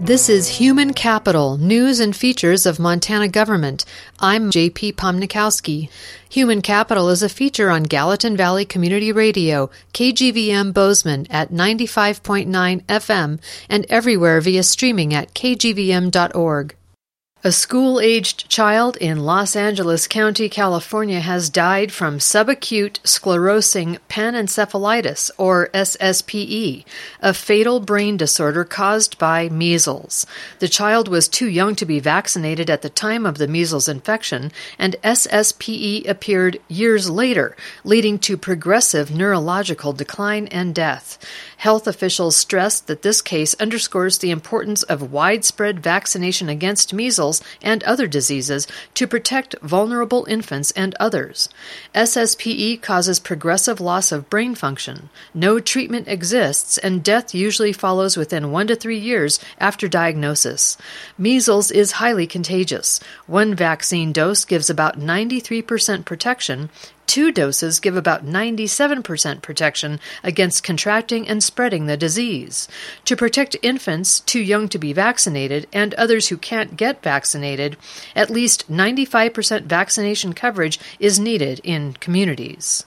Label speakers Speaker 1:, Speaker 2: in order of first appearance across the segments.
Speaker 1: This is Human Capital, News and Features of Montana Government. I'm J.P. Pomnikowski. Human Capital is a feature on Gallatin Valley Community Radio, KGVM Bozeman at 95.9 FM and everywhere via streaming at kgvm.org. A school-aged child in Los Angeles County, California, has died from subacute sclerosing panencephalitis, or SSPE, a fatal brain disorder caused by measles. The child was too young to be vaccinated at the time of the measles infection, and SSPE appeared years later, leading to progressive neurological decline and death. Health officials stressed that this case underscores the importance of widespread vaccination against measles and other diseases to protect vulnerable infants and others. SSPE causes progressive loss of brain function. No treatment exists, and death usually follows within 1 to 3 years after diagnosis. Measles is highly contagious. One vaccine dose gives about 93% protection. 2 doses give about 97% protection against contracting and spreading the disease. To protect infants too young to be vaccinated and others who can't get vaccinated, at least 95% vaccination coverage is needed in communities.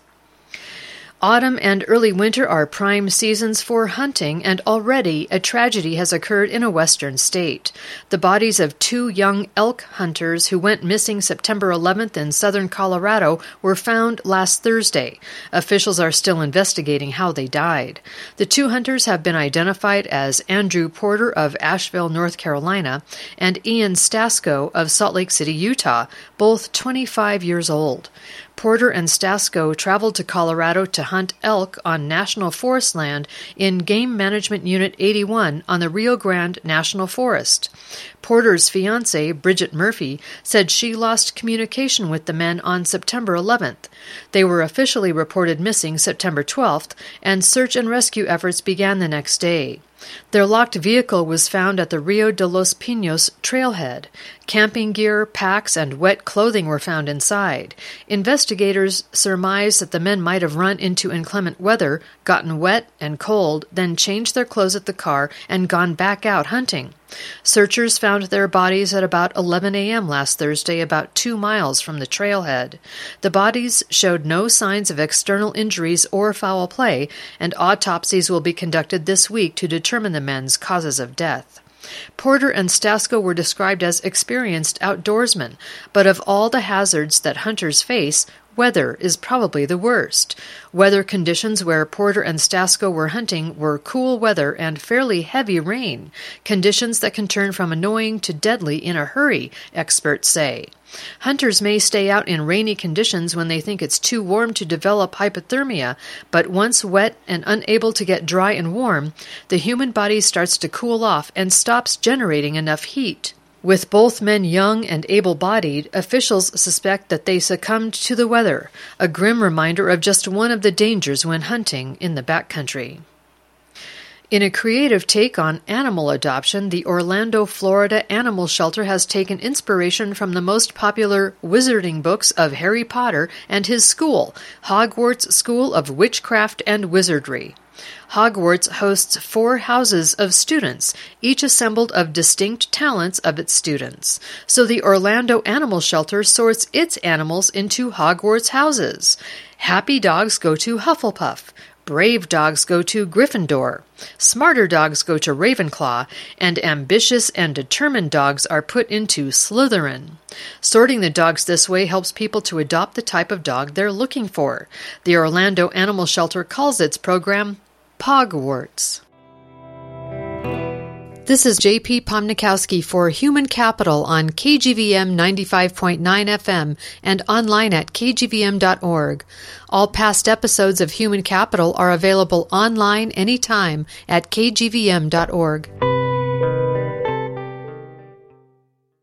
Speaker 1: Autumn and early winter are prime seasons for hunting, and already a tragedy has occurred in a western state. The bodies of 2 young elk hunters who went missing September 11th in southern Colorado were found last Thursday. Officials are still investigating how they died. The 2 hunters have been identified as Andrew Porter of Asheville, North Carolina, and Ian Stasko of Salt Lake City, Utah, both 25 years old. Porter and Stasko traveled to Colorado to hunt elk on National Forest land in Game Management Unit 81 on the Rio Grande National Forest. Porter's fiancée, Bridget Murphy, said she lost communication with the men on September 11th. They were officially reported missing September 12th, and search and rescue efforts began the next day. Their locked vehicle was found at the Rio de los Pinos trailhead. Camping gear, packs, and wet clothing were found inside. Investigators surmised that the men might have run into inclement weather, gotten wet and cold, then changed their clothes at the car and gone back out hunting. Searchers found their bodies at about 11 a.m. last Thursday, about 2 miles from the trailhead. The bodies showed no signs of external injuries or foul play, and autopsies will be conducted this week to determine the men's causes of death. Porter and Stasko were described as experienced outdoorsmen, but of all the hazards that hunters face, weather is probably the worst. Weather conditions where Porter and Stasko were hunting were cool weather and fairly heavy rain, conditions that can turn from annoying to deadly in a hurry, experts say. Hunters may stay out in rainy conditions when they think it's too warm to develop hypothermia, but once wet and unable to get dry and warm, the human body starts to cool off and stops generating enough heat. With both men young and able-bodied, officials suspect that they succumbed to the weather, a grim reminder of just one of the dangers when hunting in the backcountry. In a creative take on animal adoption, the Orlando, Florida Animal Shelter has taken inspiration from the most popular wizarding books of Harry Potter and his school, Hogwarts School of Witchcraft and Wizardry. Hogwarts hosts 4 houses of students, each assembled of distinct talents of its students. So the Orlando Animal Shelter sorts its animals into Hogwarts houses. Happy dogs go to Hufflepuff. Brave dogs go to Gryffindor, smarter dogs go to Ravenclaw, and ambitious and determined dogs are put into Slytherin. Sorting the dogs this way helps people to adopt the type of dog they're looking for. The Orlando Animal Shelter calls its program Pogwarts. This is J.P. Pomnikowski for Human Capital on KGVM 95.9 FM and online at kgvm.org. All past episodes of Human Capital are available online anytime at kgvm.org.